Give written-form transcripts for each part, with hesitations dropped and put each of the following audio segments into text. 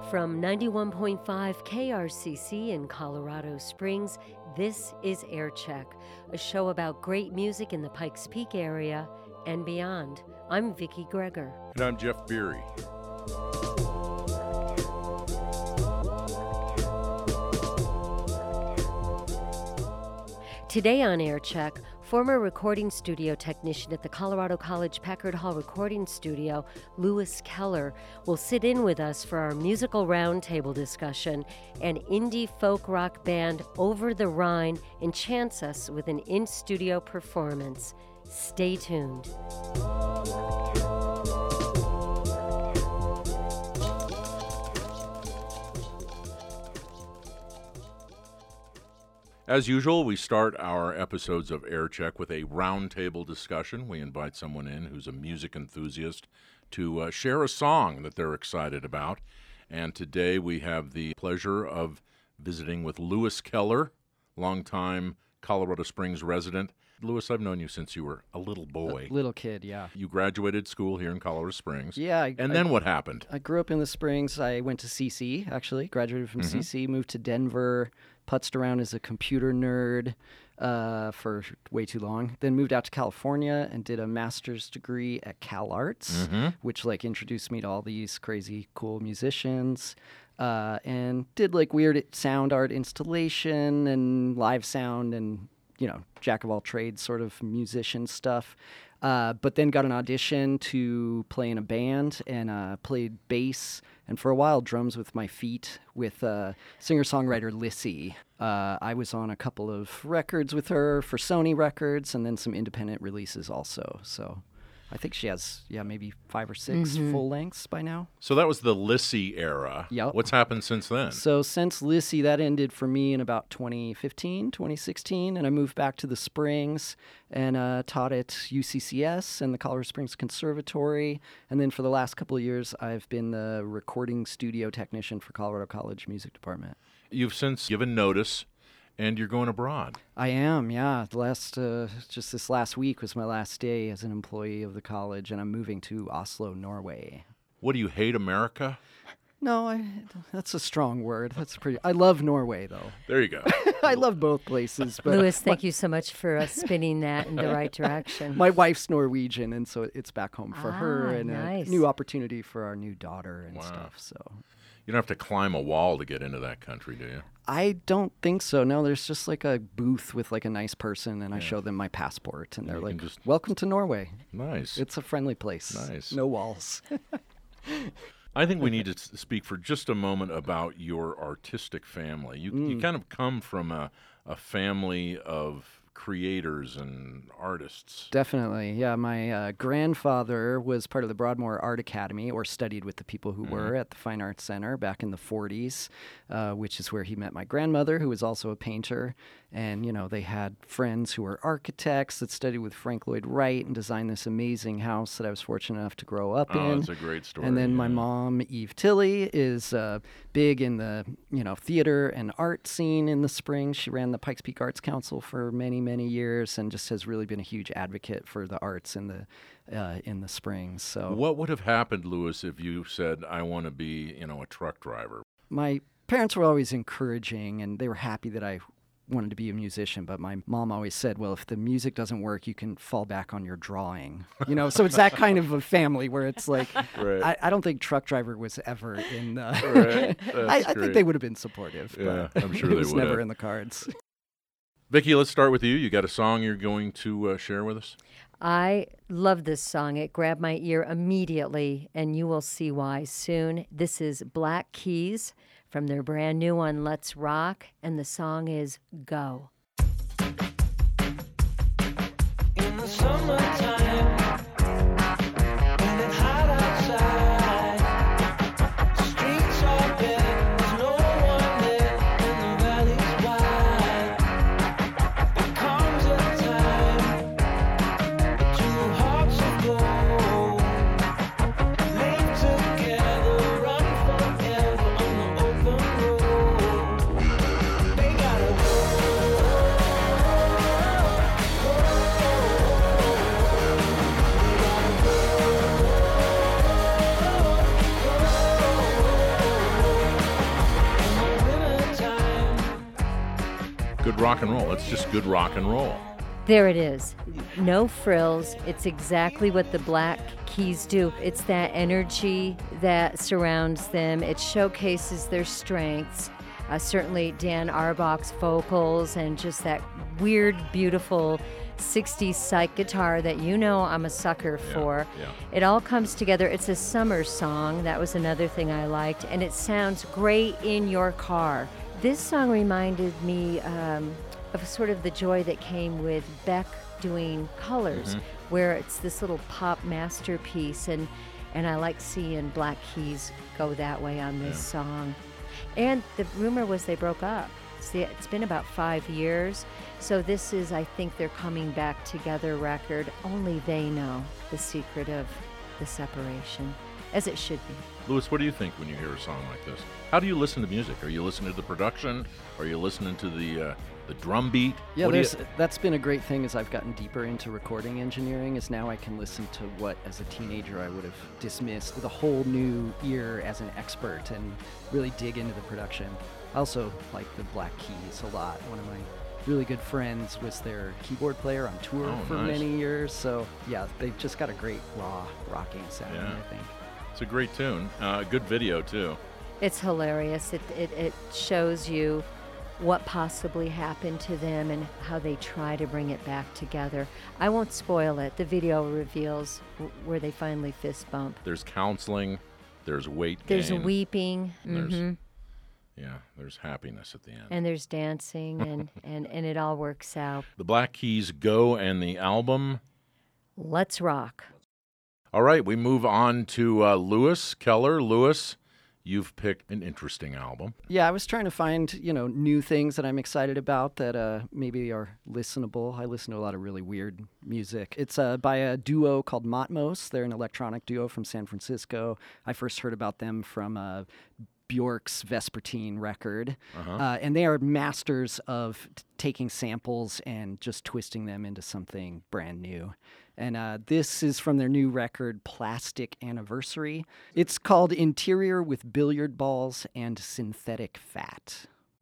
From 91.5 KRCC in Colorado Springs, this is Aircheck, a show about great music in the Pikes Peak area and beyond. I'm Vicki Greger. And I'm Jeff Beery. Today on Aircheck, former recording studio technician at the Colorado College Packard Hall Recording Studio, Lewis Keller, will sit in with us for our musical roundtable discussion, and indie folk rock band Over the Rhine enchants us with an in-studio performance. Stay tuned. As usual, we start our episodes of Aircheck with a roundtable discussion. We invite someone in who's a music enthusiast to share a song that they're excited about. And today we have the pleasure of visiting with Lewis Keller, longtime Colorado Springs resident. Lewis, I've known you since you were a little boy. A little kid, yeah. You graduated school here in Colorado Springs. Yeah. Then what happened? I grew up in the Springs. I went to CC, actually. Graduated from CC, moved to Denver, putzed around as a computer nerd for way too long. Then moved out to California and did a master's degree at Cal Arts, which introduced me to all these crazy, cool musicians. And did weird sound art installation and live sound and jack of all trades sort of musician stuff. But then got an audition to play in a band and played bass and for a while drums with my feet with singer-songwriter Lissy. I was on a couple of records with her for Sony Records and then some independent releases also. So I think she has, maybe 5 or 6 full lengths by now. So that was the Lissy era. Yep. What's happened since then? So since Lissy, that ended for me in about 2015, 2016, and I moved back to the Springs and taught at UCCS and the Colorado Springs Conservatory. And then for the last couple of years, I've been the recording studio technician for Colorado College Music Department. You've since given notice. And you're going abroad. I am, yeah. Just this last week was my last day as an employee of the college, and I'm moving to Oslo, Norway. What, do you hate America? No, that's a strong word. I love Norway, though. There you go. I love both places. But Lewis, thank you so much for spinning that in the right direction. My wife's Norwegian, and so it's back home for her, and nice. A new opportunity for our new daughter and stuff. So you don't have to climb a wall to get into that country, do you? I don't think so. No, there's just a booth with a nice person, and I show them my passport, and they're like, welcome to Norway. Nice. It's a friendly place. Nice. No walls. I think we need to speak for just a moment about your artistic family. You kind of come from a family of creators and artists. Definitely, yeah. My grandfather was part of the Broadmoor Art Academy, or studied with the people who were at the Fine Arts Center back in the 40s, which is where he met my grandmother, who was also a painter. And, they had friends who were architects that studied with Frank Lloyd Wright and designed this amazing house that I was fortunate enough to grow up in. Oh, that's a great story. And then my mom, Eve Tilley, is big in the, theater and art scene in the Springs. She ran the Pikes Peak Arts Council for many, many years and just has really been a huge advocate for the arts in the Springs. So, what would have happened, Lewis, if you said, I want to be, a truck driver? My parents were always encouraging, and they were happy that I wanted to be a musician, but my mom always said, well, if the music doesn't work, you can fall back on your drawing. So it's that kind of a family where it's right. I don't think truck driver was ever in the... Right. I think they would have been supportive, yeah, but I'm sure they would it was have. never in the cards. Vicki, let's start with you. You got a song you're going to share with us? I love this song. It grabbed my ear immediately, and you will see why soon. This is Black Keys from their brand new one, Let's Rock, and the song is Go. In the summertime, when it's hot outside, the streets are bare, there's no one there, and the valley's wide. There comes a time that two hearts will go, live together, run forever on the open road. They gotta go. good rock and roll. It's just good rock and roll. There it is. No frills. It's exactly what the Black Keys do. It's that energy that surrounds them. It showcases their strengths. Certainly Dan Auerbach's vocals and just that weird, beautiful 60s psych guitar that you know I'm a sucker for. Yeah. It all comes together. It's a summer song. That was another thing I liked. And it sounds great in your car. This song reminded me of sort of the joy that came with Beck doing Colors, where it's this little pop masterpiece. And I like seeing Black Keys go that way on this song. And the rumor was they broke up. It's been about 5 years. So this is, I think, their coming back together record. Only they know the secret of the separation, as it should be. Louis, what do you think when you hear a song like this? How do you listen to music? Are you listening to the production? Are you listening to the drum beat? Yeah, that's been a great thing as I've gotten deeper into recording engineering, is now I can listen to what, as a teenager, I would have dismissed with a whole new ear as an expert and really dig into the production. I also like the Black Keys a lot. One of my really good friends was their keyboard player on tour for nice. many years. So, yeah, they've just got a great raw rocking sound, I think. It's a great tune. Good video, too. It's hilarious. It shows you what possibly happened to them and how they try to bring it back together. I won't spoil it. The video reveals where they finally fist bump. There's counseling. There's weight There's gain. weeping. There's happiness at the end. And there's dancing, and it all works out. The Black Keys go, and the album. Let's rock. All right, we move on to Louis Keller. Louis, you've picked an interesting album. Yeah, I was trying to find, new things that I'm excited about that maybe are listenable. I listen to a lot of really weird music. It's by a duo called Matmos. They're an electronic duo from San Francisco. I first heard about them from Bjork's Vespertine record. And they are masters of taking samples and just twisting them into something brand new. And this is from their new record, Plastic Anniversary. It's called Interior with Billiard Balls and Synthetic Fat.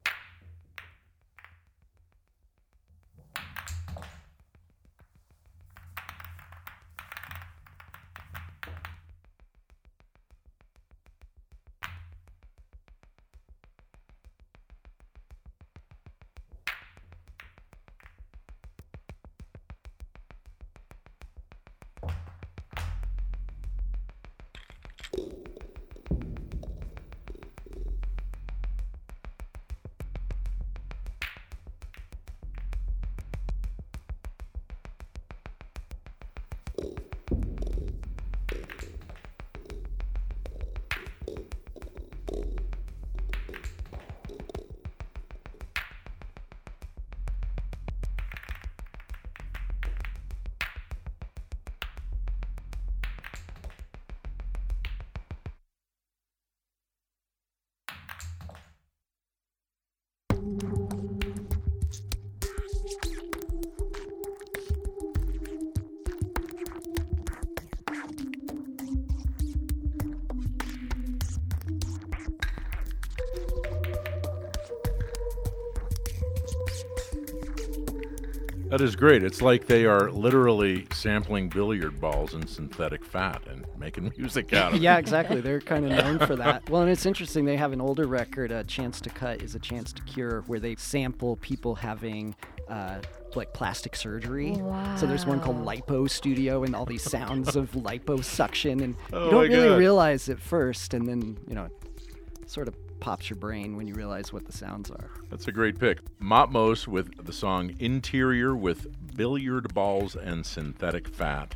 That is great. It's like they are literally sampling billiard balls and synthetic fat and making music out of it. Yeah, exactly. They're kind of known for that. Well, and it's interesting. They have an older record, Chance to Cut is a Chance to Cure, where they sample people having like plastic surgery. Wow. So there's one called Lipo Studio, and all these sounds of liposuction, and Oh you don't my really God. realize at first, and then it sort of pops your brain when you realize what the sounds are. That's a great pick. Matmos with the song Interior with Billiard Balls and Synthetic Fat.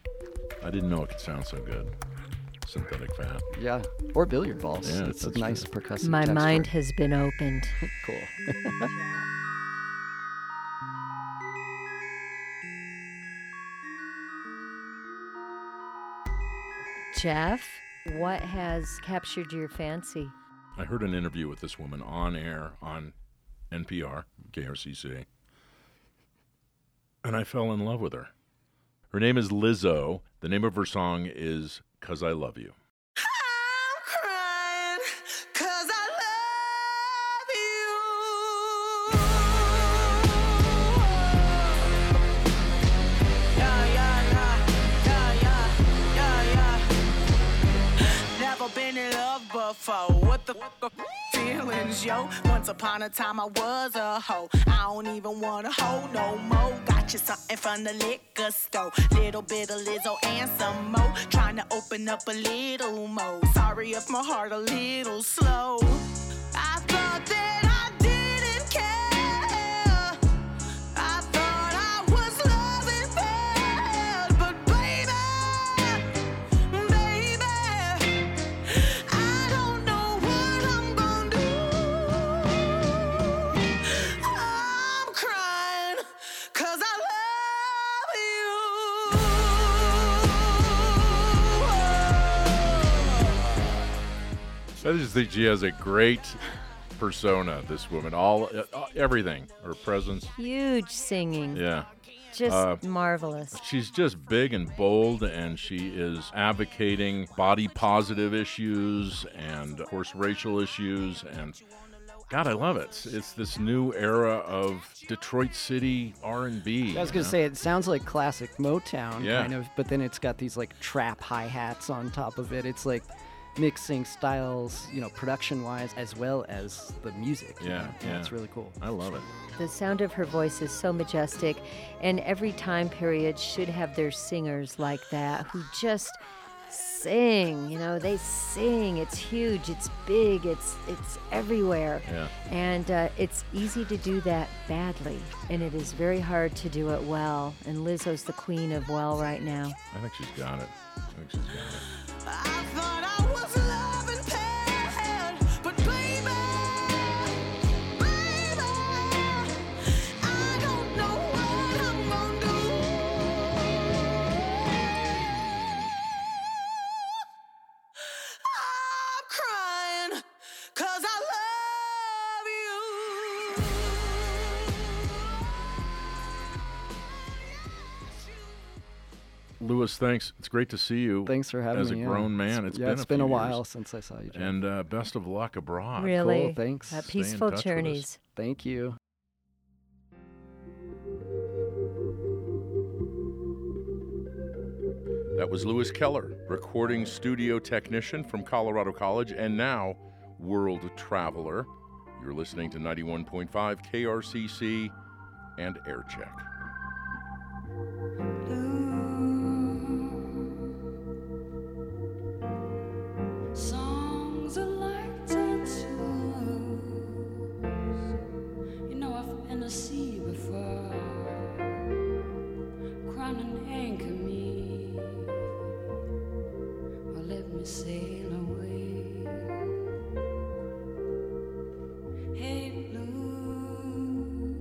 I didn't know it could sound so good. Synthetic fat. Yeah, or billiard balls. Yeah, It's a that's nice true. percussive My texture. mind has been opened. Cool. Jeff, what has captured your fancy? I heard an interview with this woman on air on NPR, KRCC, and I fell in love with her. Her name is Lizzo. The name of her song is 'Cause I Love You. I'm crying 'cause I love you. for? What the feelings, yo? Once upon a time I was a hoe. I don't even wanna hoe no more. Got you something from the liquor store. Little bit of Lizzo and some more. Trying to open up a little more. Sorry if my heart a little slow. I thought that I didn't care. I thought I was loving bad. But baby, I don't know what I'm gonna do. I'm crying 'cause I love you. I just think she has a great persona, this woman. Everything. Her presence. Huge singing. Yeah. Just marvelous. She's just big and bold, and she is advocating body positive issues and, of course, racial issues. And God, I love it. It's this new era of Detroit City R&B. I was going to say, it sounds like classic Motown, Yeah. kind of, but then it's got these like trap hi-hats on top of it. It's like mixing styles, production-wise, as well as the music. Yeah. It's really cool. I love it. The sound of her voice is so majestic, and every time period should have their singers like that who just sing. They sing. It's huge. It's big. It's everywhere. Yeah. And it's easy to do that badly, and it is very hard to do it well. And Lizzo's the queen of well right now. I think she's got it. I thought I was loving bad, but baby, I don't know what I'm gonna do. I'm crying 'cause I love you. Lewis, thanks. It's great to see you. Thanks for having as me. a grown man. It's been a few while years. since I saw you, John. And best of luck abroad. Really? Cool, thanks. Have Stay in peaceful touch with us. journeys. Thank you. That was Lewis Keller, recording studio technician from Colorado College and now world traveler. You're listening to 91.5 KRCC and Aircheck. Songs are like tattoos. I've been to sea before. Crown and anchor me, or let me sail away. Hey, blue,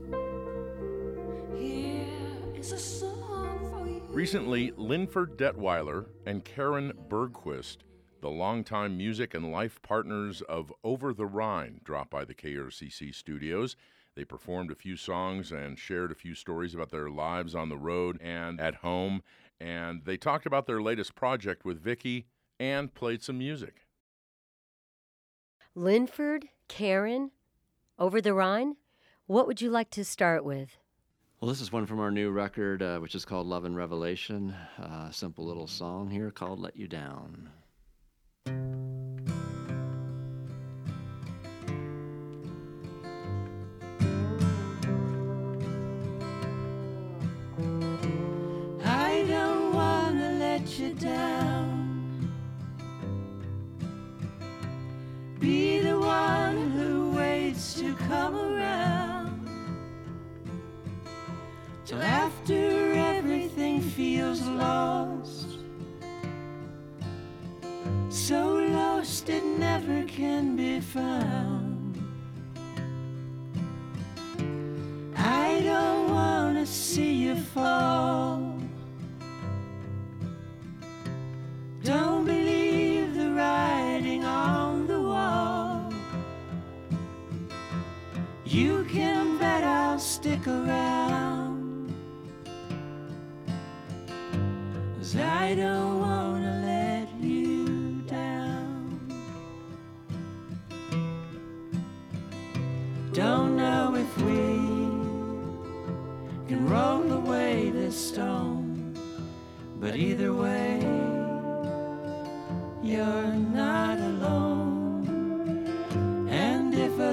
here is a song for you. Recently, Linford Detweiler and Karen Bergquist, the longtime music and life partners of Over the Rhine, dropped by the KRCC studios. They performed a few songs and shared a few stories about their lives on the road and at home. And they talked about their latest project with Vicky and played some music. Linford, Karen, Over the Rhine, what would you like to start with? Well, this is one from our new record, which is called Love and Revelation. A simple little song here called Let You Down. I don't wanna let you down. Be the one who waits to come around till after everything feels lost. So lost it never can be found. I don't wanna see you fall. Don't believe the writing on the wall. You can bet I'll stick around, 'cause I don't wanna let you down. Don't know if we can roll away this stone, but either way, you're not alone.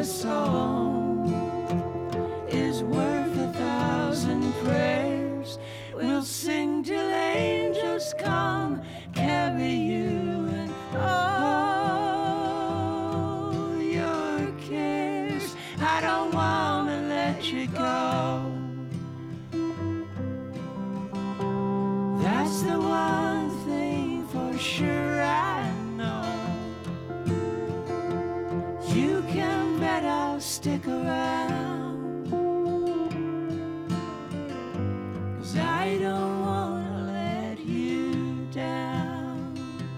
song is worth 1,000 prayers, we'll sing till angels come carry you and all your cares. I don't wanna let you go. That's the one thing for sure I know. You can bet I'll stick around, 'cause I don't wanna let you down.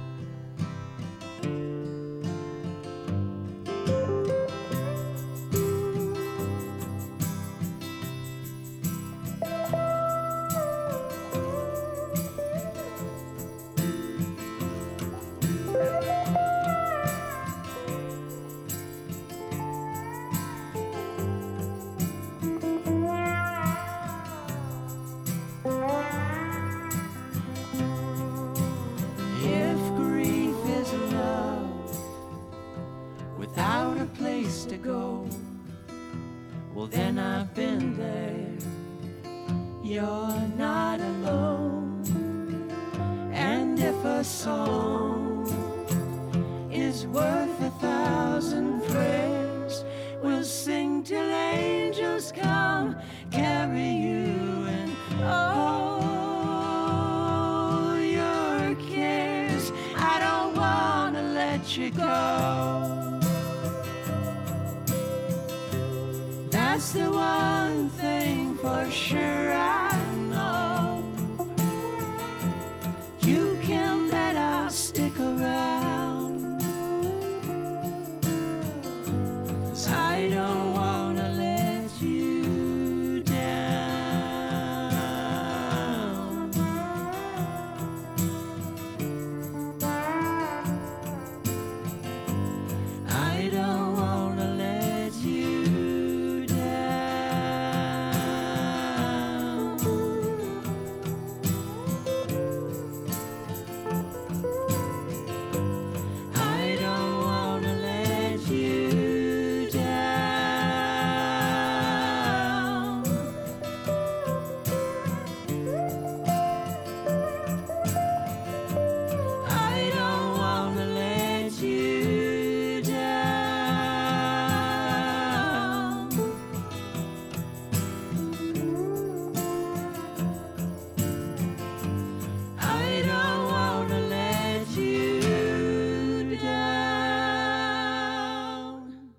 If grief is love without a place to go, well then I've been there. You're not alone. And if a song is worth 1,000 prayers, we'll sing till angels come carry you and all your cares. I don't wanna let you go. That's the one thing for sure I know. You can bet I'll stick around, 'cause I don't wanna let you down. I don't wanna let you down. I don't wanna let you down. I don't wanna let you down. I don't wanna let you down.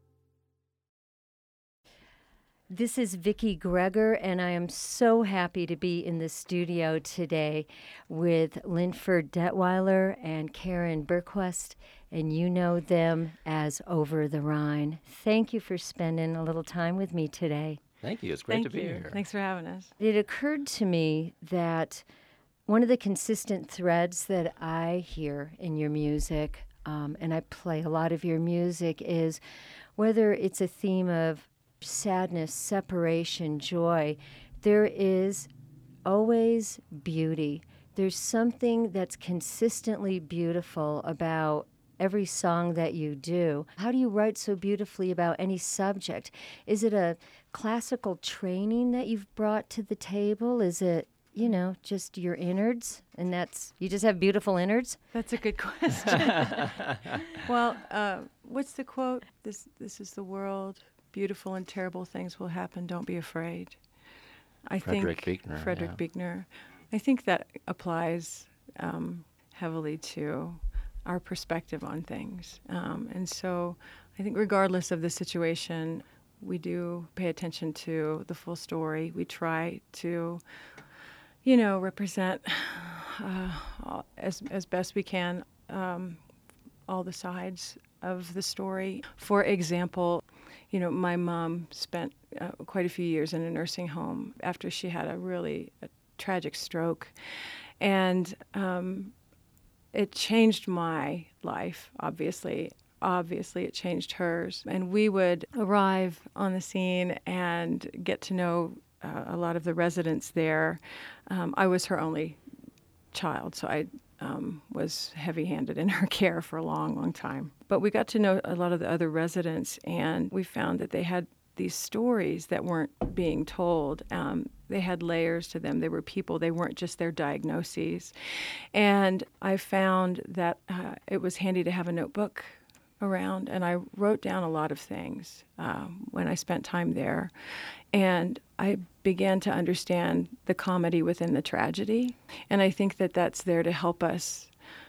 This is Vicki Greger, and I am so happy to be in the studio today with Linford Detweiler and Karen Berquist, and you know them as Over the Rhine. Thank you for spending a little time with me today. Thank you. It's great to be here. Thanks for having us. It occurred to me that one of the consistent threads that I hear in your music, and I play a lot of your music, is whether it's a theme of sadness, separation, joy, there is always beauty. There's something that's consistently beautiful about every song that you do. How do you write so beautifully about any subject? Is it a classical training that you've brought to the table? Is it, you know, just your innards? And that's, you just have beautiful innards? That's a good question. Well, what's the quote? This is the world. Beautiful and terrible things will happen. Don't be afraid. Frederick Buechner, Frederick yeah. Buechner. I think that applies heavily to our perspective on things. And so I think regardless of the situation, we do pay attention to the full story. We try to, you know, represent as best we can all the sides of the story. For example, you know, my mom spent quite a few years in a nursing home after she had a tragic stroke. And it changed my life, obviously. Obviously, it changed hers. And we would arrive on the scene and get to know a lot of the residents there. I was her only child, so I was heavy-handed in her care for a long, long time. But we got to know a lot of the other residents, and we found that they had these stories that weren't being told. They had layers to them. They were people. They weren't just their diagnoses. And I found that it was handy to have a notebook around, and I wrote down a lot of things when I spent time there. And I began to understand the comedy within the tragedy. And I think that that's there to help us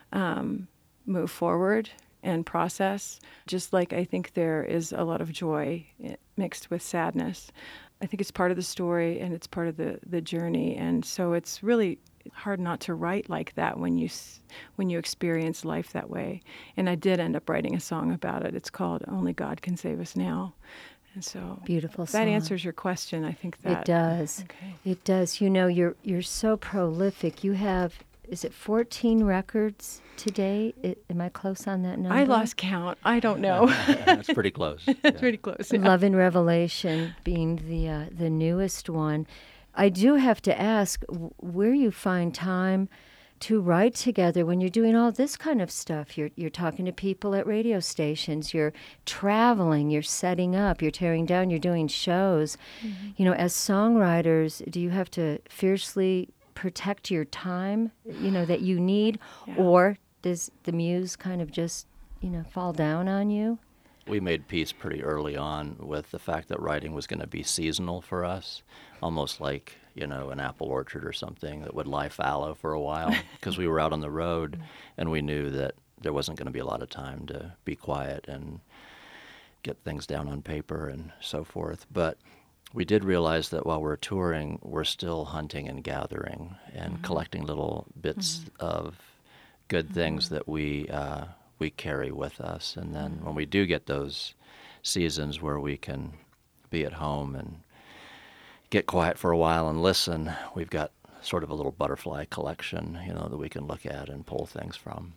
move forward and process, just like I think there is a lot of joy mixed with sadness. I think it's part of the story and it's part of the journey. And so it's really hard not to write like that when you experience life that way. And I did end up writing a song about it. It's called Only God Can Save Us Now. And so beautiful that song. Answers your question. I think that it does. Okay. It does. You know, you're so prolific. You have, is it 14 records today? Am I close on that number? I lost count. I don't know. That's pretty close. It's pretty close. Yeah. Love and Revelation being the newest one. I do have to ask where you find time to write together when you're doing all this kind of stuff. You're talking to people at radio stations, you're traveling, you're setting up, you're tearing down, you're doing shows. Mm-hmm. You know, as songwriters, do you have to fiercely protect your time, you know, that you need, or does the muse kind of just, you know, fall down on you? We made peace pretty early on with the fact that writing was going to be seasonal for us, almost like, you know, an apple orchard or something that would lie fallow for a while, because we were out on the road and we knew that there wasn't going to be a lot of time to be quiet and get things down on paper and so forth. But we did realize that while we're touring, we're still hunting and gathering and collecting little bits of good things that we carry with us. And then when we do get those seasons where we can be at home and get quiet for a while and listen, we've got sort of a little butterfly collection, you know, that we can look at and pull things from.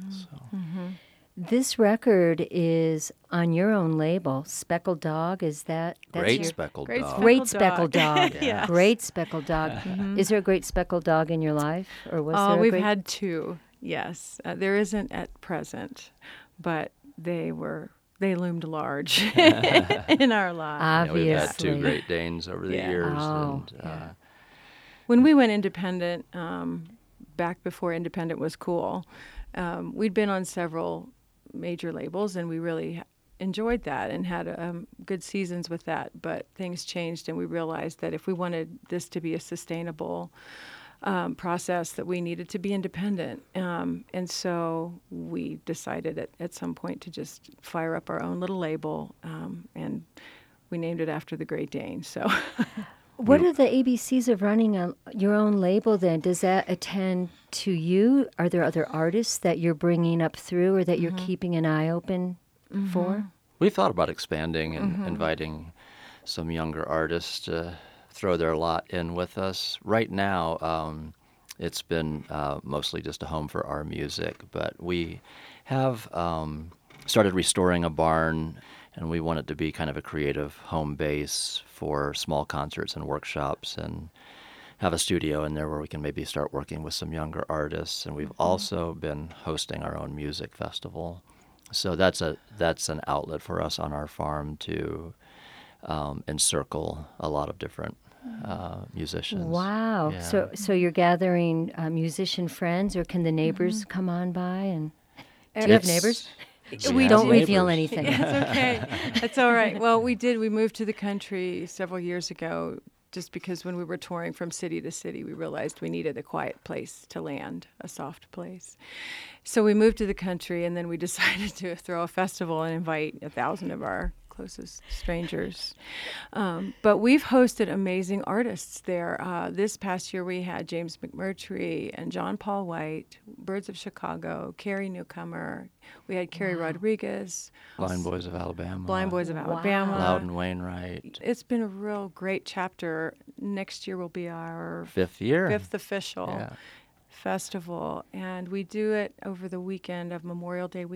This record is on your own label, Speckled Dog. Is that's Great your... Speckled Dog. Great Speckled Dog. Yes. Great Speckled Dog. Is there a great speckled dog in your life, or was there? We've had two. Yes, there isn't at present, but they loomed large in our lives. Obviously, we've had two Great Danes over the years. Oh, and, When we went independent, back before independent was cool, we'd been on several major labels, and we really enjoyed that and had good seasons with that. But things changed, and we realized that if we wanted this to be a sustainable process, that we needed to be independent. And so we decided at some point to just fire up our own little label, and we named it after the Great Dane. So, what are the ABCs of running your own label then? Does that attend to you? Are there other artists that you're bringing up through or that you're keeping an eye open for? We've thought about expanding and inviting some younger artists to throw their lot in with us. Right now, it's been mostly just a home for our music, but we have started restoring a barn, and we want it to be kind of a creative home base for small concerts and workshops, and have a studio in there where we can maybe start working with some younger artists. And we've also been hosting our own music festival. So that's an outlet for us on our farm to encircle a lot lot of musicians. Wow. Yeah. So you're gathering musician friends, or can the neighbors come on by? And do you have neighbors? We don't did. reveal anything. It's okay. It's all right. Well, we did. We moved to the country several years ago just because when we were touring from city to city, we realized we needed a quiet place to land, a soft place. So we moved to the country, and then we decided to throw a festival and invite 1,000 of our closest strangers. But we've hosted amazing artists there. This past year we had James McMurtry and John Paul White, Birds of Chicago, Carrie Newcomer. We had Carrie Rodriguez. Blind Boys of Alabama. Loudon Wainwright. It's been a real great chapter. Next year will be our fifth official festival. And we do it over the weekend of Memorial Day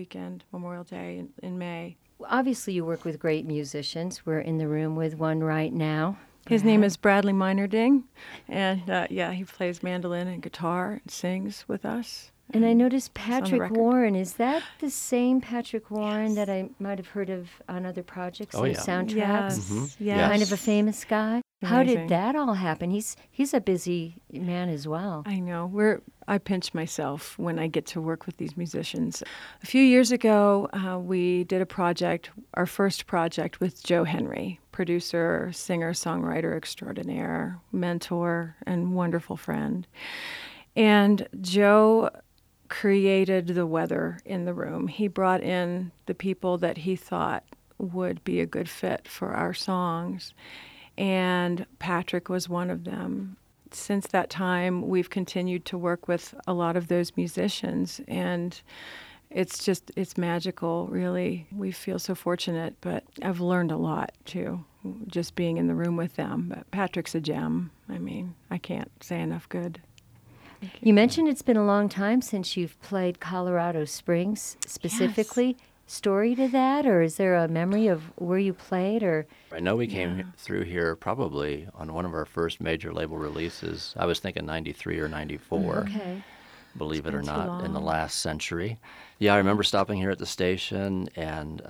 in May. Obviously, you work with great musicians. We're in the room with one right now. His name is Bradley Meinerding, and he plays mandolin and guitar and sings with us. And I noticed the Patrick record. Warren. Is that the same Patrick Warren that I might have heard of on other projects Oh, and yeah. soundtracks? Yes. Mhm. Yes. Kind of a famous guy. How did Amazing. that all happen? He's a busy man as well. I know. I pinch myself when I get to work with these musicians. A few years ago, we did a project, our first project with Joe Henry, producer, singer, songwriter extraordinaire, mentor, and wonderful friend. And Joe created the weather in the room. He brought in the people that he thought would be a good fit for our songs. And Patrick was one of them. Since that time, we've continued to work with a lot of those musicians, and it's magical, really. We feel so fortunate, but I've learned a lot, too, just being in the room with them. But Patrick's a gem. I mean, I can't say enough good. You mentioned it's been a long time since you've played Colorado Springs specifically. Story to that, or is there a memory of where you played? Or I know we came through here probably on one of our first major label releases. I was thinking 93 or 94. okay, Believe it or been too not, in the long. last century. Yeah, I remember stopping here at the station, and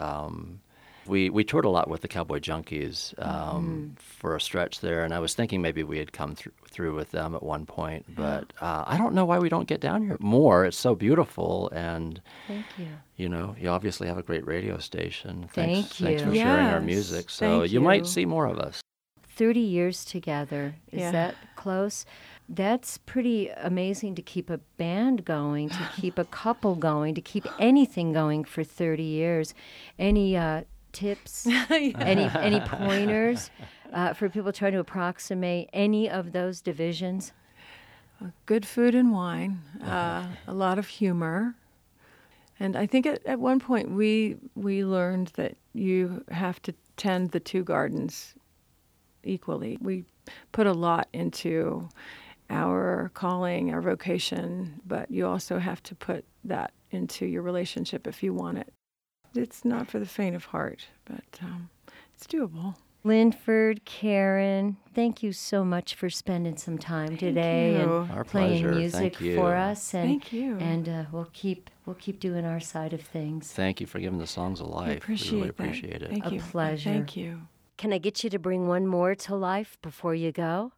we toured a lot with the Cowboy Junkies for a stretch there, and I was thinking maybe we had come through with them at one point, but I don't know why we don't get down here more. It's so beautiful, and thank you. you know, you obviously have a great radio station. Thank Thanks you. for sharing our Yes, music. So thank you might you. see more of us. 30 years together. Is Yeah. that close? That's pretty amazing to keep a band going, to keep a couple going, to keep anything going for 30 years. Any tips, any pointers for people trying to approximate any of those divisions? Good food and wine, a lot of humor. And I think at one point we learned that you have to tend the two gardens equally. We put a lot into our calling, our vocation, but you also have to put that into your relationship if you want it. It's not for the faint of heart, but it's doable. Linford, Karen, thank you so much for spending some time today you. and Our playing pleasure. music Thank you. for us. And, Thank you. And we'll keep doing our side of things. Thank you for giving the songs a life. I appreciate we really that. appreciate it. Thank A you. pleasure. Thank you. Can I get you to bring one more to life before you go?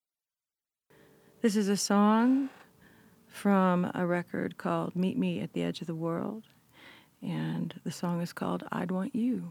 This is a song from a record called Meet Me at the Edge of the World, and the song is called I'd Want You.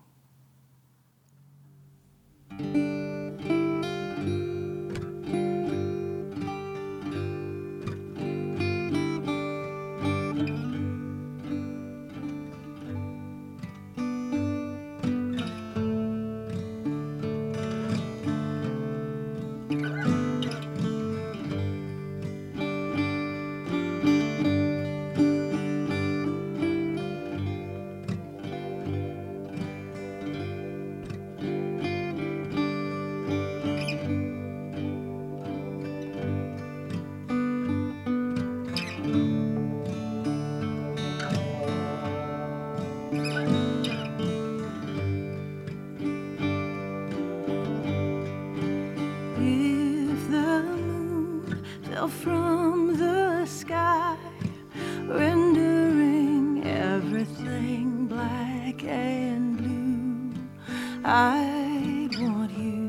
If the moon fell from the sky, rendering everything black and blue, I'd want you.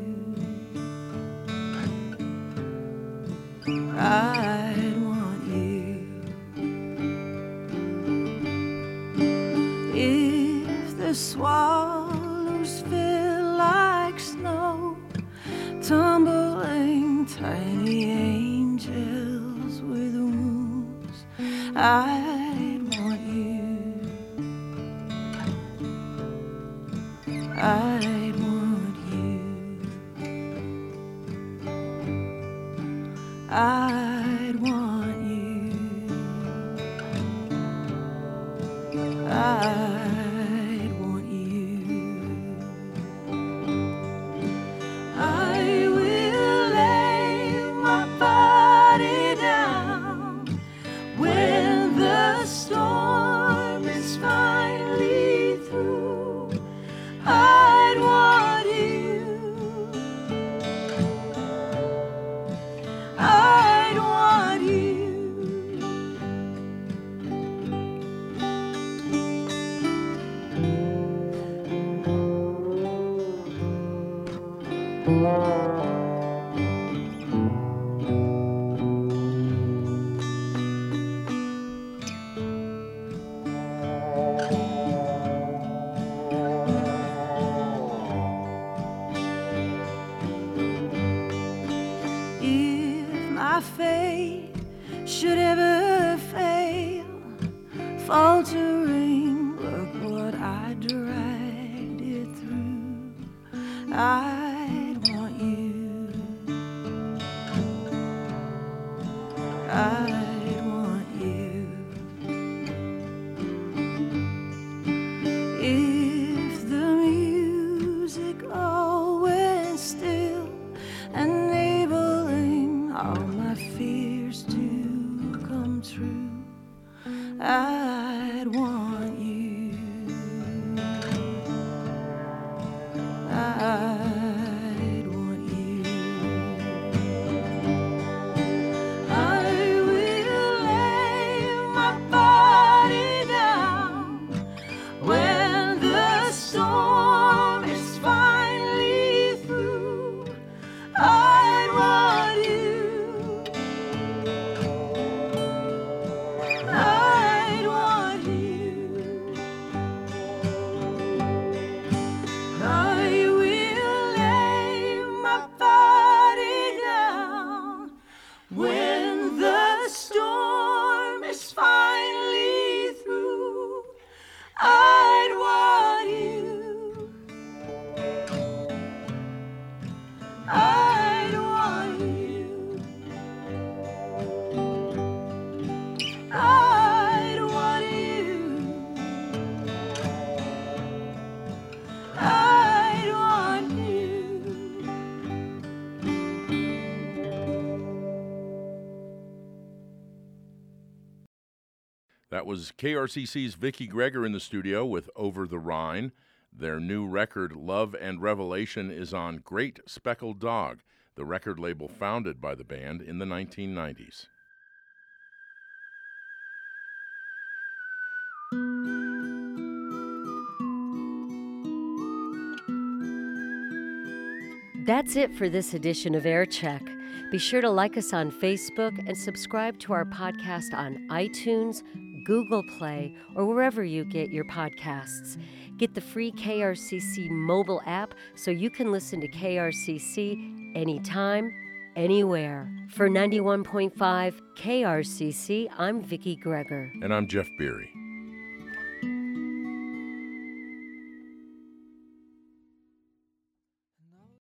I'd want you. If the swallows fell like snow, tumbling tiny angels with wings, I'd want you. I'd want you. I'd want you. I'd want you. I will lay my body down when the altering. Look what I dragged it through. I'd want you. I'd want you. If the music all went still, enabling all my fears to come true, I'd want you. I'd want you. I will lay my body down when the storm is finally through. I'd want you. I'd want you. I will lay my body down when the storm is finally through. I'd want you. I'd want you. I'd want you. I'd want you. That was KRCC's Vicki Greger in the studio with Over the Rhine. Their new record, Love and Revelation, is on Great Speckled Dog, the record label founded by the band in the 1990s. That's it for this edition of Air Check. Be sure to like us on Facebook and subscribe to our podcast on iTunes, Google Play, or wherever you get your podcasts. Get the free KRCC mobile app so you can listen to KRCC anytime, anywhere. For 91.5 KRCC, I'm Vicki Greger. And I'm Jeff Beery.